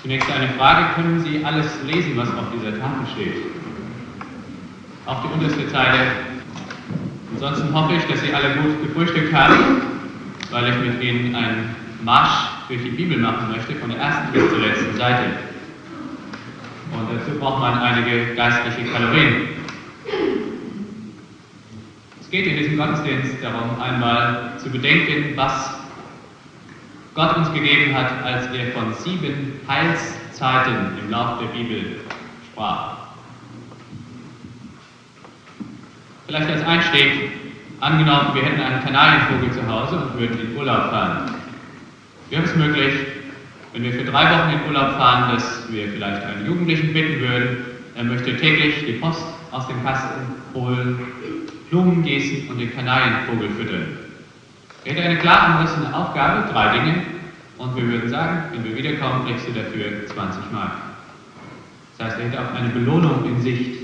Zunächst eine Frage: Können Sie alles lesen, was auf dieser Tafel steht? Auch die unterste Zeile. Ansonsten hoffe ich, dass Sie alle gut gefrühstückt haben, weil ich mit Ihnen einen Marsch durch die Bibel machen möchte, von der ersten bis zur letzten Seite. Und dazu braucht man einige geistliche Kalorien. Es geht in diesem Gottesdienst darum, einmal zu bedenken, was Gott uns gegeben hat, als er von 7 Heilszeiten im Lauf der Bibel sprach. Vielleicht als Einstieg: Angenommen, wir hätten einen Kanarienvogel zu Hause und würden in Urlaub fahren. Wäre es möglich, wenn wir für 3 Wochen in Urlaub fahren, dass wir vielleicht einen Jugendlichen bitten würden, er möchte täglich die Post aus dem Kasten holen, Blumen gießen und den Kanarienvogel füttern. Er hätte eine klar umrissene Aufgabe, 3 Dinge, und wir würden sagen, wenn wir wiederkommen, kriegst du dafür 20 Mark. Das heißt, er hätte auch eine Belohnung in Sicht.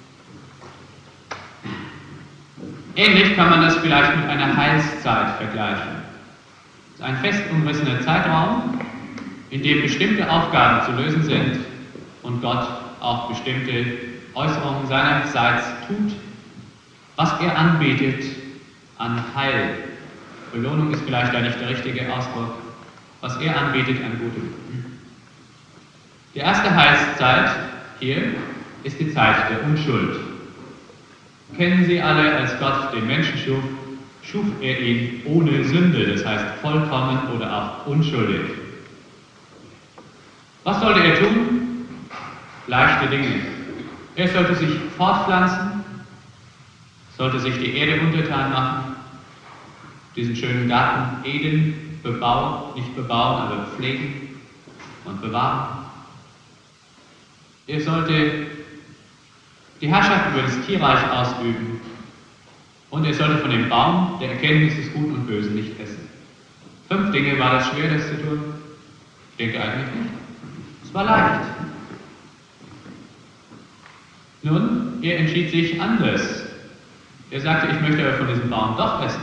Ähnlich kann man das vielleicht mit einer Heilszeit vergleichen. Es ist ein fest umrissener Zeitraum, in dem bestimmte Aufgaben zu lösen sind und Gott auch bestimmte Äußerungen seinerseits tut, was er anbietet an Heil. Belohnung ist vielleicht da nicht der richtige Ausdruck, was er anbietet an Gutem. Die erste Heilszeit hier ist die Zeit der Unschuld. Kennen Sie alle, als Gott den Menschen schuf, schuf er ihn ohne Sünde, das heißt vollkommen oder auch unschuldig. Was sollte er tun? Leichte Dinge. Er sollte sich fortpflanzen, sollte sich die Erde untertan machen, diesen schönen Garten Eden bebauen, nicht bebauen, aber pflegen und bewahren. Er sollte die Herrschaft über das Tierreich ausüben und er sollte von dem Baum der Erkenntnis des Guten und Bösen nicht essen. 5 Dinge. War das schwer, das zu tun? Ich denke eigentlich nicht. Es war leicht. Nun, er entschied sich anders. Er sagte, ich möchte aber von diesem Baum doch essen.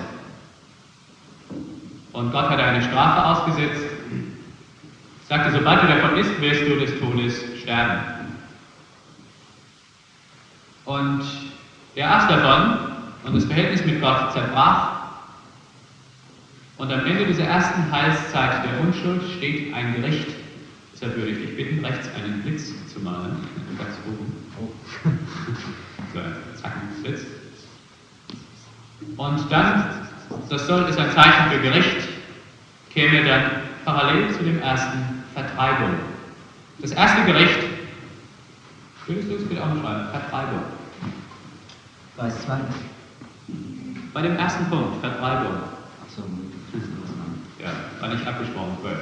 Und Gott hatte eine Strafe ausgesetzt. Er sagte, sobald du davon isst, wirst du des Todes sterben. Und er aß davon und das Verhältnis mit Gott zerbrach. Und am Ende dieser ersten Heilszeit der Unschuld steht ein Gericht. Deshalb würde ich dich bitten, rechts einen Blitz zu malen. Ganz oben. Oh. So ein Zackenblitz. Und dann, das ist ein Zeichen für Gericht, käme dann parallel zu dem ersten Vertreibung. Das erste Gericht, würdest du es bitte auch schreiben? Vertreibung. Weiß 2. Bei dem ersten Punkt, Vertreibung. Achso. Ja, war nicht abgesprochen vorher.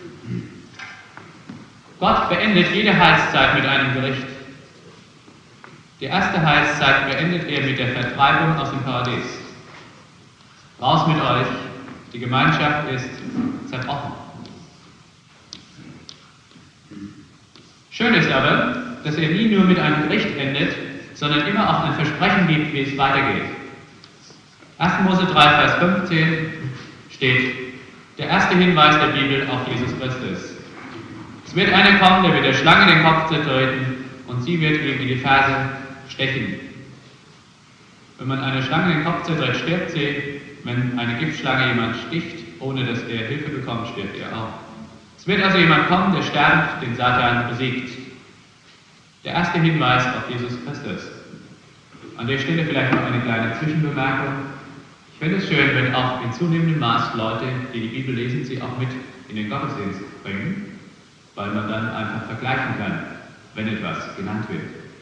Gott beendet jede Heilszeit mit einem Gericht. Die erste Heilszeit beendet er mit der Vertreibung aus dem Paradies. Raus mit euch, die Gemeinschaft ist zerbrochen. Schön ist aber, dass er nie nur mit einem Gericht endet, sondern immer auch ein Versprechen gibt, wie es weitergeht. 1. Mose 3, Vers 15 steht der erste Hinweis der Bibel auf Jesus Christus. Es wird einer kommen, der wird der Schlange den Kopf zertreten und sie wird ihm in die Ferse stechen. Wenn man einer Schlange den Kopf zertritt, stirbt sie. Wenn eine Giftschlange jemand sticht, ohne dass er Hilfe bekommt, stirbt er auch. Es wird also jemand kommen, der sterbend den Satan besiegt. Der erste Hinweis auf Jesus Christus. An der Stelle vielleicht noch eine kleine Zwischenbemerkung. Ich fände es schön, wenn auch in zunehmendem Maß Leute, die die Bibel lesen, sie auch mit in den Gottesdienst bringen, weil man dann einfach vergleichen kann, wenn etwas genannt wird.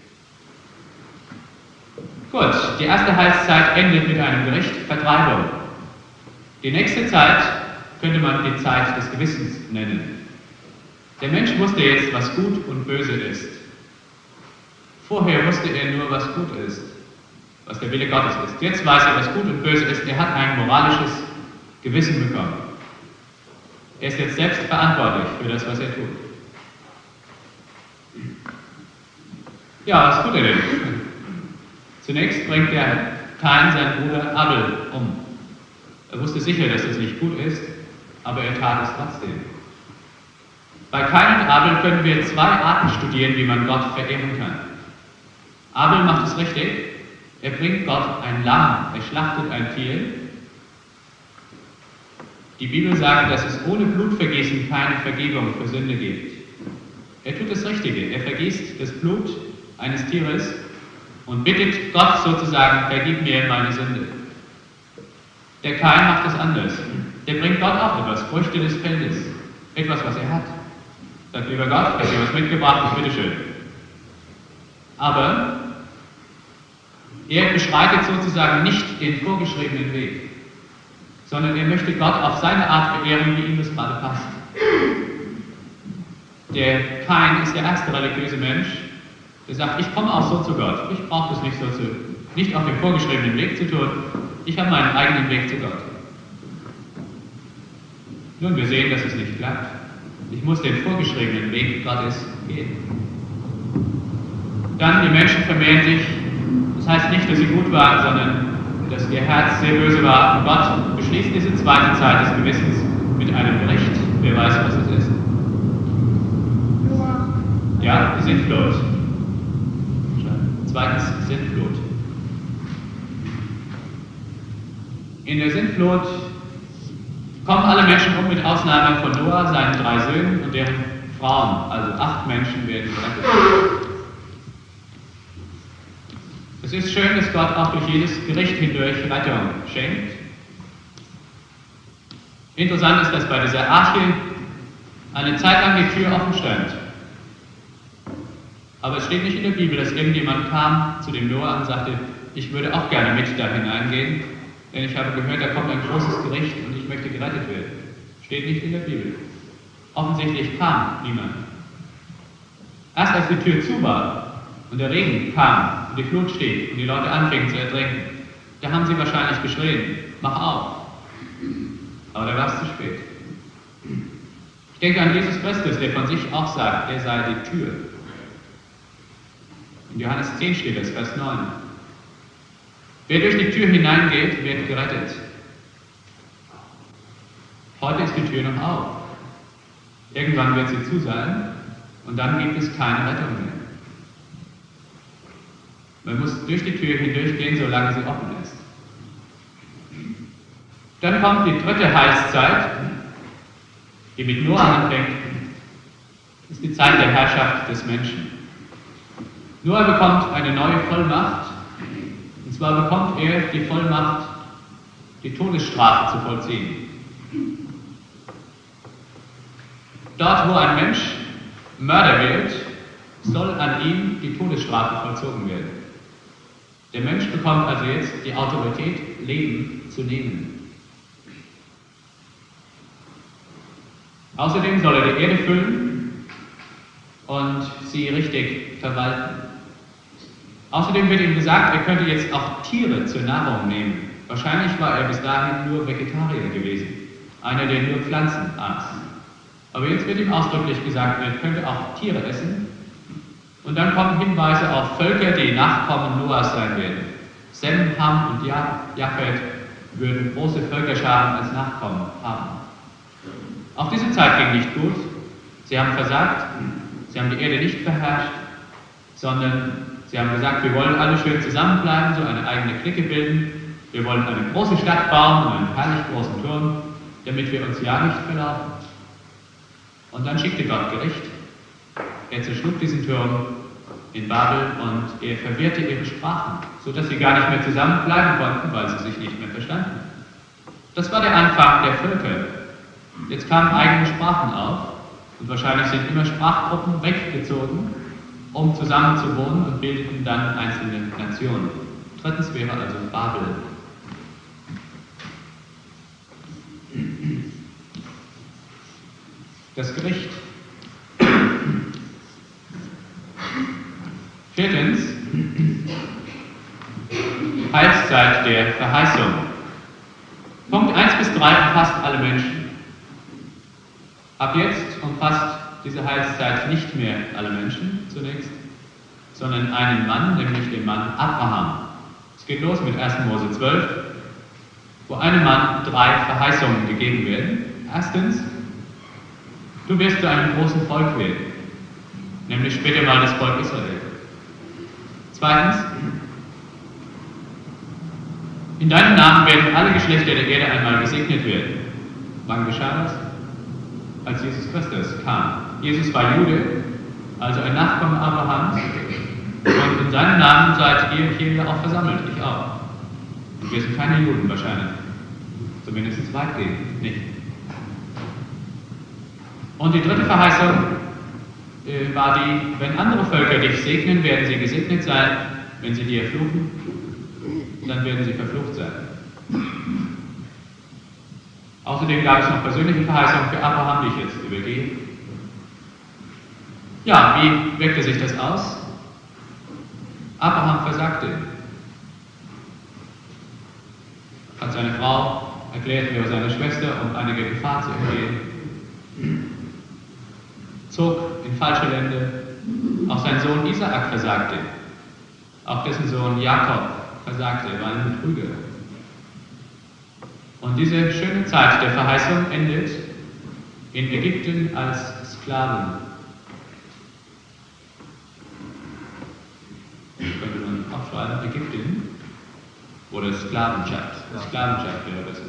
Gut, die erste Heilszeit endet mit einem Gericht, Vertreibung. Die nächste Zeit könnte man die Zeit des Gewissens nennen. Der Mensch wusste jetzt, was gut und böse ist. Vorher wusste er nur, was gut ist, was der Wille Gottes ist. Jetzt weiß er, was gut und böse ist. Er hat ein moralisches Gewissen bekommen. Er ist jetzt selbst verantwortlich für das, was er tut. Ja, was tut er denn? Zunächst bringt der Kain seinen Bruder Abel um. Er wusste sicher, dass es nicht gut ist, aber er tat es trotzdem. Bei Kain und Abel können wir zwei Arten studieren, wie man Gott verehren kann. Abel macht es richtig. Er bringt Gott ein Lamm, er schlachtet ein Tier. Die Bibel sagt, dass es ohne Blutvergießen keine Vergebung für Sünde gibt. Er tut das Richtige. Er vergießt das Blut eines Tieres und bittet Gott sozusagen, vergib mir meine Sünde. Der Kain macht es anders. Der bringt Gott auch etwas, Früchte des Feldes, etwas, was er hat. Sagt, lieber Gott, ich habe dir was mitgebracht, bitteschön. Aber er beschreitet sozusagen nicht den vorgeschriebenen Weg, sondern er möchte Gott auf seine Art verehren, wie ihm das gerade passt. Der Kain ist der erste religiöse Mensch, der sagt, ich komme auch so zu Gott. Ich brauche das nicht auf dem vorgeschriebenen Weg zu tun. Ich habe meinen eigenen Weg zu Gott. Nun, wir sehen, dass es nicht klappt. Ich muss den vorgeschriebenen Weg Gottes gehen. Dann, die Menschen vermehren sich. Das heißt nicht, dass sie gut waren, sondern dass ihr Herz sehr böse war. Und Gott beschließt diese zweite Zeit des Gewissens mit einem Gericht. Wer weiß, was es ist. Ja, die Sintflut. Zweitens, Sintflut. In der Sintflut kommen alle Menschen um, mit Ausnahme von Noah, seinen 3 Söhnen und deren Frauen. Also 8 Menschen werden gerettet. Es ist schön, dass Gott auch durch jedes Gericht hindurch Rettung schenkt. Interessant ist, dass bei dieser Arche eine Zeit lang die Tür offen stand. Aber es steht nicht in der Bibel, dass irgendjemand kam zu dem Noah und sagte, ich würde auch gerne mit da hineingehen, denn ich habe gehört, da kommt ein großes Gericht und ich möchte gerettet werden. Steht nicht in der Bibel. Offensichtlich kam niemand. Erst als die Tür zu war und der Regen kam und die Flut steht und die Leute anfingen zu ertrinken, da haben sie wahrscheinlich geschrien, mach auf. Aber da war es zu spät. Ich denke an Jesus Christus, der von sich auch sagt, er sei die Tür. In Johannes 10 steht das, Vers 9. Wer durch die Tür hineingeht, wird gerettet. Heute ist die Tür noch auf. Irgendwann wird sie zu sein und dann gibt es keine Rettung mehr. Man muss durch die Tür hindurchgehen, solange sie offen ist. Dann kommt die dritte Heilszeit, die mit Noah anfängt. Das ist die Zeit der Herrschaft des Menschen. Noah bekommt eine neue Vollmacht, und zwar bekommt er die Vollmacht, die Todesstrafe zu vollziehen. Dort, wo ein Mensch Mörder wird, soll an ihm die Todesstrafe vollzogen werden. Der Mensch bekommt also jetzt die Autorität, Leben zu nehmen. Außerdem soll er die Erde füllen und sie richtig verwalten. Außerdem wird ihm gesagt, er könnte jetzt auch Tiere zur Nahrung nehmen. Wahrscheinlich war er bis dahin nur Vegetarier gewesen, einer, der nur Pflanzen aß. Aber jetzt wird ihm ausdrücklich gesagt, er könnte auch Tiere essen. Und dann kommen Hinweise auf Völker, die Nachkommen Noahs sein werden. Sem, Ham und Japhet würden große Völkerscharen als Nachkommen haben. Auch diese Zeit ging nicht gut. Sie haben versagt, sie haben die Erde nicht beherrscht, sondern sie haben gesagt, wir wollen alle schön zusammenbleiben, so eine eigene Clique bilden. Wir wollen eine große Stadt bauen und einen herrlich großen Turm, damit wir uns ja nicht verlaufen. Und dann schickte Gott Gericht. Er zerschlug diesen Turm in Babel und er verwirrte ihre Sprachen, sodass sie gar nicht mehr zusammenbleiben konnten, weil sie sich nicht mehr verstanden. Das war der Anfang der Völker. Jetzt kamen eigene Sprachen auf und wahrscheinlich sind immer Sprachgruppen weggezogen, um zusammen zu wohnen und bildeten dann einzelne Nationen. Drittens wäre also Babel. Das Gericht. Viertens, Heilszeit der Verheißung. Punkt 1 bis 3 umfasst alle Menschen. Ab jetzt umfasst diese Heilszeit nicht mehr alle Menschen zunächst, sondern einen Mann, nämlich den Mann Abraham. Es geht los mit 1. Mose 12, wo einem Mann 3 Verheißungen gegeben werden. Erstens, Du wirst zu einem großen Volk werden, nämlich später mal das Volk Israel. Zweitens, in deinem Namen werden alle Geschlechter der Erde einmal gesegnet werden. Wann geschah das? Als Jesus Christus kam. Jesus war Jude, also ein Nachkomme Abrahams, und in seinem Namen seid ihr hier auch versammelt, ich auch. Und wir sind keine Juden wahrscheinlich, zumindest weitgehend nicht. Und die dritte Verheißung war die, wenn andere Völker dich segnen, werden sie gesegnet sein, wenn sie dir fluchen, dann werden sie verflucht sein. Außerdem gab es noch persönliche Verheißungen für Abraham, die ich jetzt übergehe. Ja, wie wirkte sich das aus? Abraham versagte. Hat seine Frau erklärt, er war seine Schwester, um einige Gefahr zu entgehen. Zog in falsche Länder. Auch sein Sohn Isaak versagte. Auch dessen Sohn Jakob versagte, er war ein Betrüger. Und diese schöne Zeit der Verheißung endet in Ägypten als Sklaven. Könnte man aufschreiben, Ägypten oder Sklavenschaft. Sklavenschaft wäre das.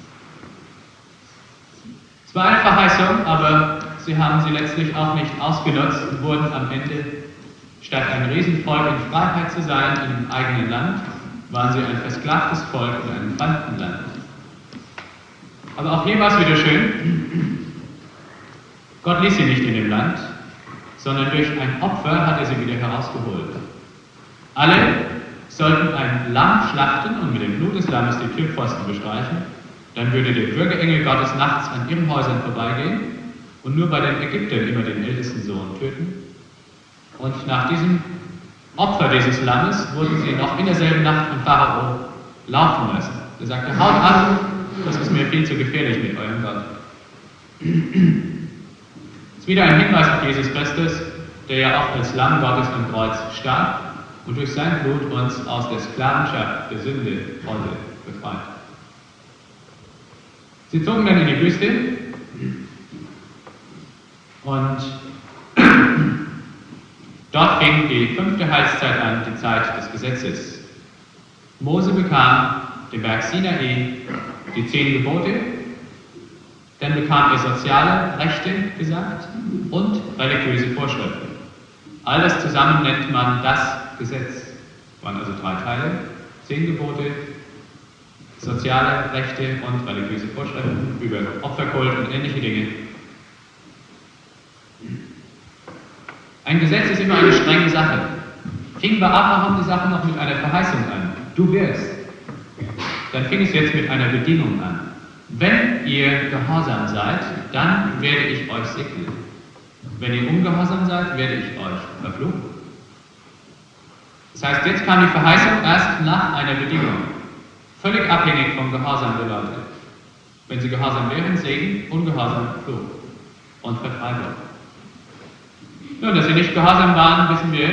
Es war eine Verheißung, aber sie haben sie letztlich auch nicht ausgenutzt und wurden am Ende, statt ein Riesenvolk in Freiheit zu sein im eigenen Land, waren sie ein versklavtes Volk in einem fremden Land. Aber auch hier war es wieder schön. Gott ließ sie nicht in dem Land, sondern durch ein Opfer hat er sie wieder herausgeholt. Alle sollten ein Lamm schlachten und mit dem Blut des Lammes die Türpfosten bestreichen. Dann würde der Bürgerengel Gottes nachts an ihren Häusern vorbeigehen und nur bei den Ägyptern immer den ältesten Sohn töten. Und nach diesem Opfer dieses Lammes wurden sie noch in derselben Nacht von Pharao laufen lassen. Er sagte, haut ab, das ist mir viel zu gefährlich mit eurem Gott. Es ist wieder ein Hinweis auf Jesus Christus, der ja auch als Lamm Gottes am Kreuz starb und durch sein Blut uns aus der Sklavenschaft der Sünde heute befreit. Sie zogen dann in die Wüste und dort fing die 5. Heilszeit an, die Zeit des Gesetzes. Mose bekam den Berg Sinai, die 10 Gebote, dann bekam er soziale Rechte gesagt und religiöse Vorschriften. All das zusammen nennt man das Gesetz. Es waren also 3 Teile, 10 Gebote, soziale Rechte und religiöse Vorschriften über Opferkult und ähnliche Dinge. Ein Gesetz ist immer eine strenge Sache. Fing bei Abraham die Sache noch mit einer Verheißung an. Du wirst. Dann fing es jetzt mit einer Bedingung an. Wenn ihr gehorsam seid, dann werde ich euch segnen. Wenn ihr ungehorsam seid, werde ich euch verfluchen. Das heißt, jetzt kam die Verheißung erst nach einer Bedingung. Völlig abhängig vom Gehorsam der Leute. Wenn sie gehorsam wären, Segen, ungehorsam, Fluch und Vertreibung. Nun, dass sie nicht gehorsam waren, wissen wir.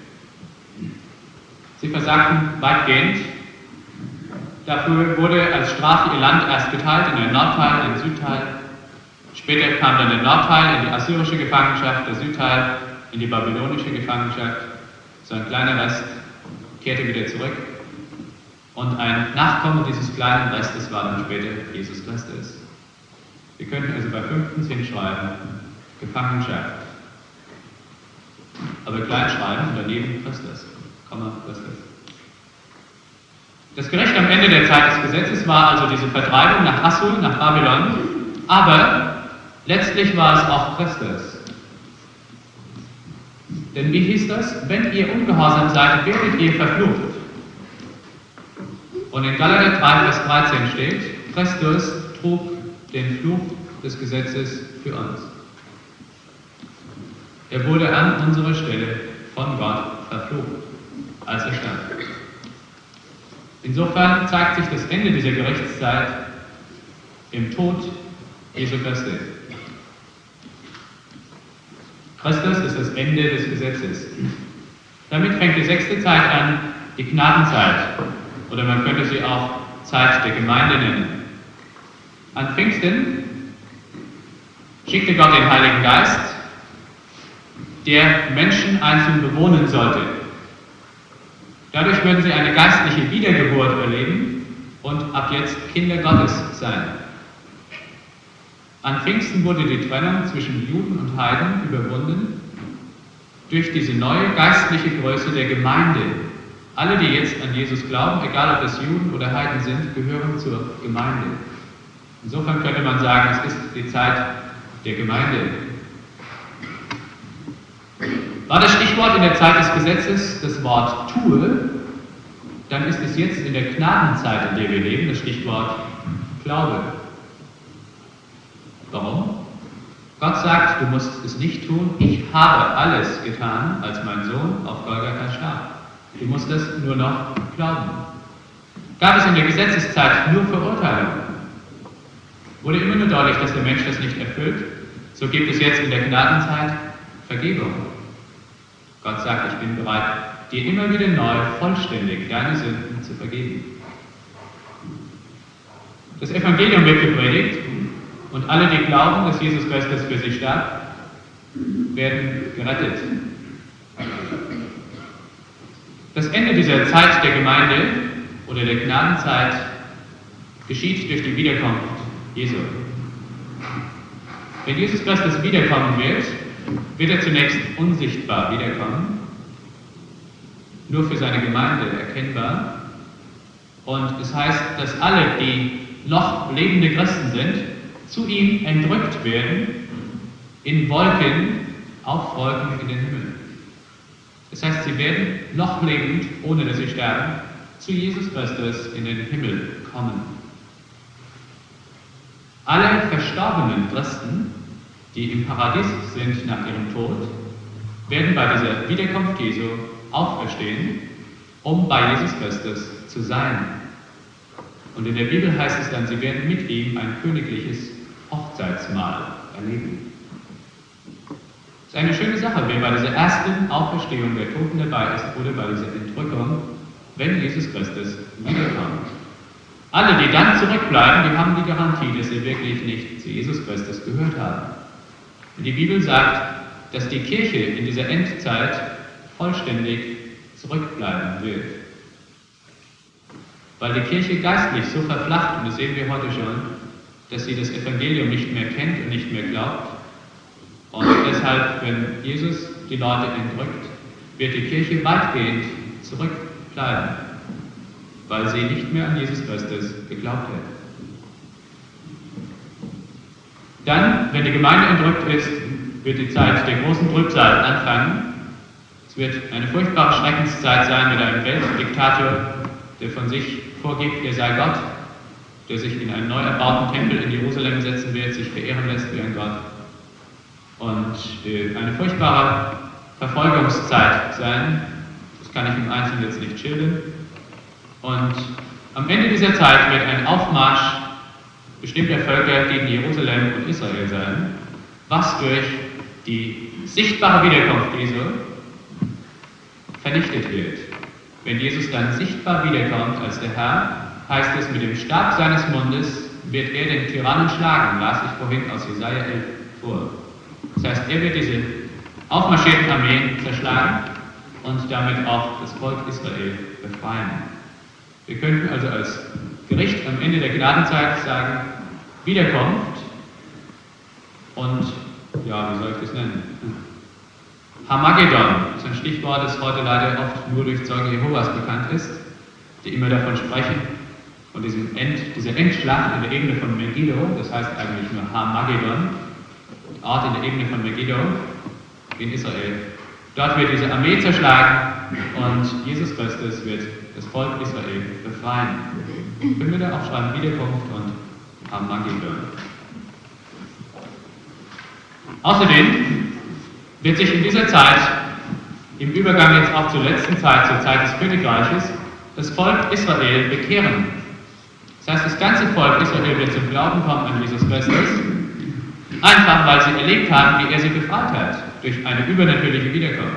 Sie versagten weitgehend. Dafür wurde als Strafe ihr Land erst geteilt in ein Nordteil, ein Südteil. Später kam dann der Nordteil in die assyrische Gefangenschaft, der Südteil in die babylonische Gefangenschaft. So ein kleiner Rest kehrte wieder zurück. Und ein Nachkomme dieses kleinen Restes war dann später Jesus Christus. Wir könnten also bei 5. hinschreiben, Gefangenschaft. Aber klein schreiben und daneben Christus, Komma Christus. Das Gericht am Ende der Zeit des Gesetzes war also diese Vertreibung nach Assur, nach Babylon, aber letztlich war es auch Christus. Denn wie hieß das? Wenn ihr ungehorsam seid, werdet ihr verflucht. Und in Galater 3, Vers 13 steht, Christus trug den Fluch des Gesetzes für uns. Er wurde an unserer Stelle von Gott verflucht, als er starb. Insofern zeigt sich das Ende dieser Gerichtszeit im Tod Jesu Christi. Christus ist das Ende des Gesetzes. Damit fängt die 6. Zeit an, die Gnadenzeit. Oder man könnte sie auch Zeit der Gemeinde nennen. An Pfingsten schickte Gott den Heiligen Geist, der Menschen einzeln bewohnen sollte. Dadurch würden sie eine geistliche Wiedergeburt erleben und ab jetzt Kinder Gottes sein. An Pfingsten wurde die Trennung zwischen Juden und Heiden überwunden durch diese neue geistliche Größe der Gemeinde. Alle, die jetzt an Jesus glauben, egal ob es Juden oder Heiden sind, gehören zur Gemeinde. Insofern könnte man sagen, es ist die Zeit der Gemeinde. War das Stichwort in der Zeit des Gesetzes das Wort tue, dann ist es jetzt in der Gnadenzeit, in der wir leben, das Stichwort Glaube. Warum? Gott sagt, du musst es nicht tun. Ich habe alles getan, als mein Sohn auf Golgatha starb. Du musst es nur noch glauben. Gab es in der Gesetzeszeit nur Verurteilung? Wurde immer nur deutlich, dass der Mensch das nicht erfüllt? So gibt es jetzt in der Gnadenzeit Vergebung. Gott sagt, ich bin bereit, dir immer wieder neu, vollständig deine Sünden zu vergeben. Das Evangelium wird gepredigt und alle, die glauben, dass Jesus Christus für sie starb, werden gerettet. Das Ende dieser Zeit der Gemeinde oder der Gnadenzeit geschieht durch die Wiederkunft Jesu. Wenn Jesus Christus wiederkommen wird er zunächst unsichtbar wiederkommen, nur für seine Gemeinde erkennbar. Und es heißt, dass alle, die noch lebende Christen sind, zu ihm entrückt werden, in Wolken, auf Wolken in den Himmel. Das heißt, sie werden noch lebend, ohne dass sie sterben, zu Jesus Christus in den Himmel kommen. Alle verstorbenen Christen, die im Paradies sind nach ihrem Tod, werden bei dieser Wiederkunft Jesu auferstehen, um bei Jesus Christus zu sein. Und in der Bibel heißt es dann, sie werden mit ihm ein königliches Hochzeitsmahl erleben. Das ist eine schöne Sache, wer bei dieser ersten Auferstehung der Toten dabei ist oder bei dieser Entrückung, wenn Jesus Christus wiederkommt. Alle, die dann zurückbleiben, die haben die Garantie, dass sie wirklich nicht zu Jesus Christus gehört haben. Und die Bibel sagt, dass die Kirche in dieser Endzeit vollständig zurückbleiben wird. Weil die Kirche geistlich so verflacht, und das sehen wir heute schon, dass sie das Evangelium nicht mehr kennt und nicht mehr glaubt. Und deshalb, wenn Jesus die Leute entrückt, wird die Kirche weitgehend zurückbleiben, weil sie nicht mehr an Jesus Christus geglaubt hat. Dann, wenn die Gemeinde entrückt ist, wird die Zeit der großen Trübsal anfangen. Es wird eine furchtbare Schreckenszeit sein mit einem Weltdiktator, der von sich vorgibt, er sei Gott, der sich in einen neu erbauten Tempel in Jerusalem setzen wird, sich verehren lässt wie ein Gott. Und eine furchtbare Verfolgungszeit sein. Das kann ich im Einzelnen jetzt nicht schildern. Und am Ende dieser Zeit wird ein Aufmarsch bestimmter Völker gegen Jerusalem und Israel sein, was durch die sichtbare Wiederkunft Jesu vernichtet wird. Wenn Jesus dann sichtbar wiederkommt als der Herr, heißt es, mit dem Stab seines Mundes wird er den Tyrannen schlagen, las ich vorhin aus Jesaja 11 vor. Das heißt, er wird diese aufmarschierten Armeen zerschlagen und damit auch das Volk Israel befreien. Wir könnten also als Gericht am Ende der Gnadenzeit sagen, Wiederkunft und, ja, wie soll ich das nennen? Harmagedon ist ein Stichwort, das heute leider oft nur durch Zeugen Jehovas bekannt ist, die immer davon sprechen, von dieser Endschlacht in der Ebene von Megiddo, das heißt eigentlich nur Harmagedon, Ort in der Ebene von Megiddo in Israel. Dort wird diese Armee zerschlagen und Jesus Christus wird das Volk Israel befreien. Können wir da aufschreiben, Wiederkunft und Harmagedon. Außerdem wird sich in dieser Zeit, im Übergang jetzt auch zur letzten Zeit, zur Zeit des Königreiches, das Volk Israel bekehren. Das heißt, das ganze Volk Israel wird zum Glauben kommen an Jesus Christus, einfach weil sie erlebt haben, wie er sie befreit hat, durch eine übernatürliche Wiederkunft.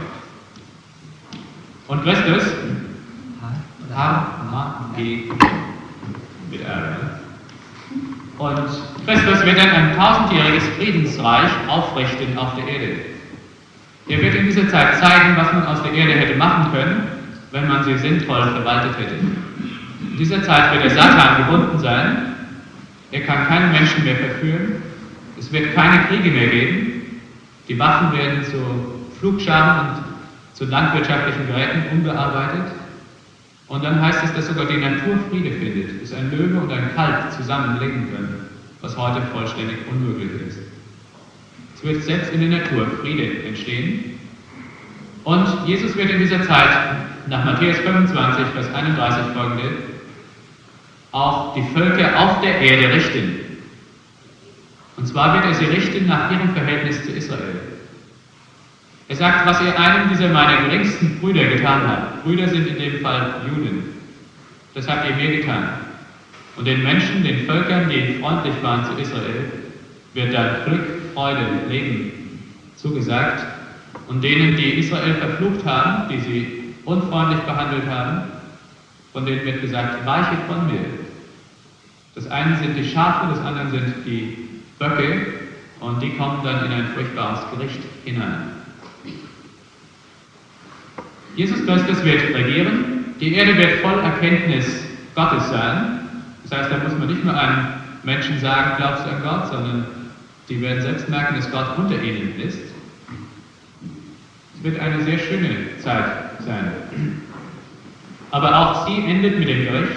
Und Christus, mit R, Und Christus wird dann ein 1000-jähriges Friedensreich aufrichten auf der Erde. Er wird in dieser Zeit zeigen, was man aus der Erde hätte machen können, wenn man sie sinnvoll verwaltet hätte. In dieser Zeit wird der Satan gebunden sein. Er kann keinen Menschen mehr verführen. Es wird keine Kriege mehr geben. Die Waffen werden zu Flugscharen und zu landwirtschaftlichen Geräten umgearbeitet. Und dann heißt es, dass sogar die Natur Friede findet, dass ein Löwe und ein Kalb zusammenleben können, was heute vollständig unmöglich ist. Es wird selbst in der Natur Friede entstehen. Und Jesus wird in dieser Zeit, nach Matthäus 25, Vers 31 folgende, auch die Völker auf der Erde richten. Und zwar wird er sie richten nach ihrem Verhältnis zu Israel. Er sagt, was ihr einem dieser meiner geringsten Brüder getan habt. Brüder sind in dem Fall Juden. Das habt ihr mir getan. Und den Menschen, den Völkern, die freundlich waren zu Israel, wird dann Glück, Freude, Leben zugesagt. Und denen, die Israel verflucht haben, die sie unfreundlich behandelt haben, von denen wird gesagt, weiche von mir. Das eine sind die Schafe, das andere sind die Böcke, und die kommen dann in ein furchtbares Gericht hinein. Jesus Christus wird regieren, die Erde wird voll Erkenntnis Gottes sein. Das heißt, da muss man nicht nur einem Menschen sagen, glaubst du an Gott, sondern die werden selbst merken, dass Gott unter ihnen ist. Es wird eine sehr schöne Zeit sein. Aber auch sie endet mit dem Gericht.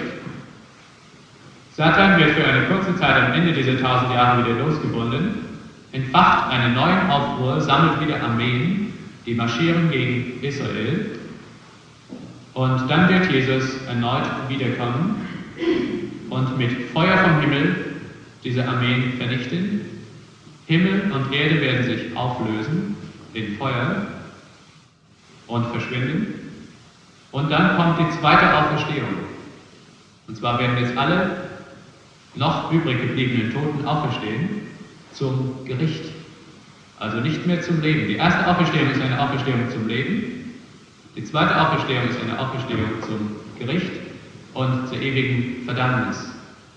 Satan wird für eine kurze Zeit am Ende dieser 1000 Jahre wieder losgebunden, entfacht einen neuen Aufruhr, sammelt wieder Armeen, die marschieren gegen Israel. Und dann wird Jesus erneut wiederkommen und mit Feuer vom Himmel diese Armeen vernichten. Himmel und Erde werden sich auflösen in Feuer und verschwinden. Und dann kommt die zweite Auferstehung. Und zwar werden jetzt alle noch übrig gebliebenen Toten auferstehen zum Gericht. Also nicht mehr zum Leben. Die erste Auferstehung ist eine Auferstehung zum Leben. Die zweite Auferstehung ist eine Auferstehung zum Gericht und zur ewigen Verdammnis.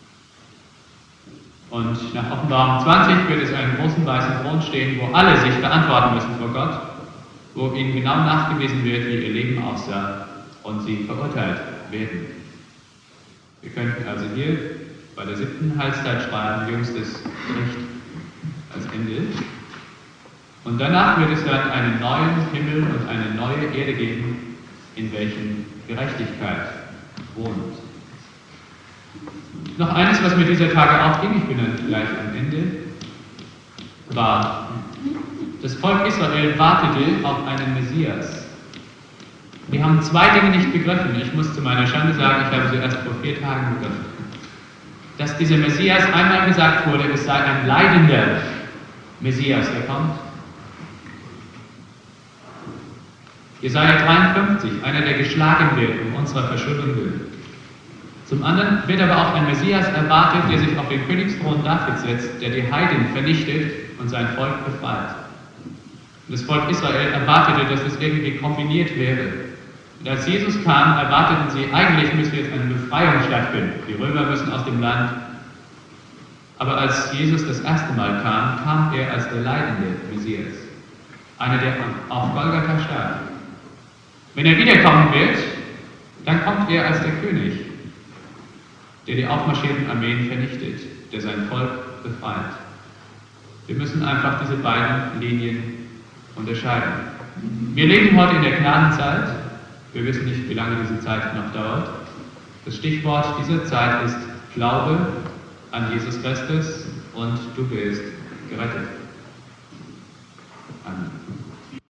Und nach Offenbarung 20 wird es einen großen weißen Thron stehen, wo alle sich verantworten müssen vor Gott, wo ihnen genau nachgewiesen wird, wie ihr Leben aussah und sie verurteilt werden. Wir könnten also hier bei der 7. Heilszeit schreiben, jüngstes Gericht als Ende. Und danach wird es dann einen neuen Himmel und eine neue Erde geben, in welchen Gerechtigkeit wohnt. Noch eines, was mir dieser Tage aufging, ich bin dann gleich am Ende, war, das Volk Israel wartete auf einen Messias. Die haben zwei Dinge nicht begriffen. Ich muss zu meiner Schande sagen, ich habe sie erst vor 4 Tagen begriffen. Dass dieser Messias einmal gesagt wurde, es sei ein leidender Messias, der kommt. Jesaja 53, einer, der geschlagen wird um unserer Verschuldung willen. Zum anderen wird aber auch ein Messias erwartet, der sich auf den Königsthron Davids setzt, der die Heiden vernichtet und sein Volk befreit. Und das Volk Israel erwartete, dass das irgendwie kombiniert wäre. Und als Jesus kam, erwarteten sie, eigentlich müsste jetzt eine Befreiung stattfinden. Die Römer müssen aus dem Land. Aber als Jesus das erste Mal kam, kam er als der leidende Messias. Einer, der auf Golgatha starb. Wenn er wiederkommen wird, dann kommt er als der König, der die aufmarschierten Armeen vernichtet, der sein Volk befreit. Wir müssen einfach diese beiden Linien unterscheiden. Wir leben heute in der Gnadenzeit. Wir wissen nicht, wie lange diese Zeit noch dauert. Das Stichwort dieser Zeit ist Glaube an Jesus Christus und du bist gerettet.